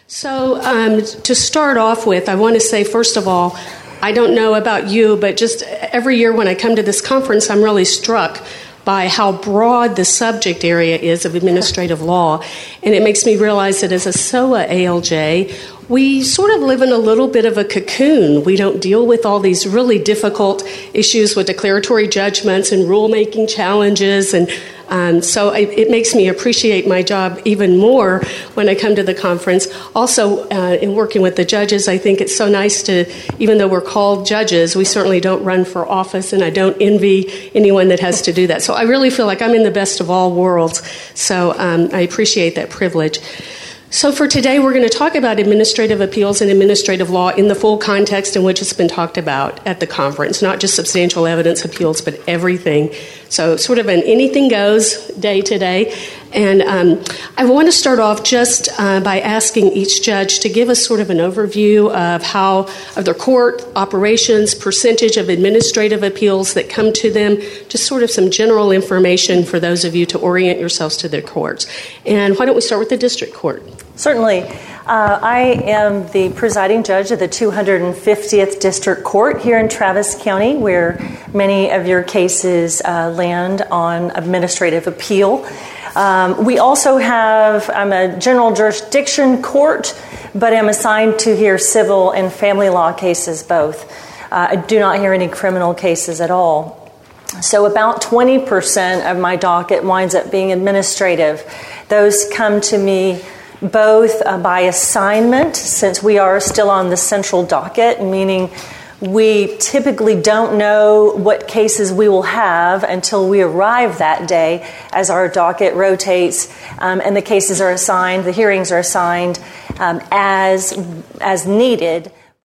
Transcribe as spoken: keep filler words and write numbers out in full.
So um, to start off with, I want to say, first of all, I don't know about you, but just every year when I come to this conference, I'm really struck by how broad the subject area is of administrative law. And it makes me realize that as a S O A A L J, we sort of live in a little bit of a cocoon. We don't deal with all these really difficult issues with declaratory judgments and rulemaking challenges. And um, so it, it makes me appreciate my job even more when I come to the conference. Also, uh, in working with the judges, I think it's so nice to, even though we're called judges, we certainly don't run for office, and I don't envy anyone that has to do that. So I really feel like I'm in the best of all worlds. So um, I appreciate that privilege. So for today, we're going to talk about administrative appeals and administrative law in the full context in which it's been talked about at the conference, not just substantial evidence appeals, but everything. So sort of an anything goes day today. And um, I want to start off just uh, by asking each judge to give us sort of an overview of how, of their court operations, percentage of administrative appeals that come to them, just sort of some general information for those of you to orient yourselves to their courts. And why don't we start with the district court? Certainly. Uh, I am the presiding judge of the two hundred fiftieth District Court here in Travis County, where many of your cases uh, land on administrative appeal. Um, we also have, I'm a general jurisdiction court, but I'm assigned to hear civil and family law cases both. Uh, I do not hear any criminal cases at all. So about twenty percent of my docket winds up being administrative. Those come to me both uh, by assignment, since we are still on the central docket, meaning we typically don't know what cases we will have until we arrive that day as our docket rotates um, and the cases are assigned, the hearings are assigned um, as as needed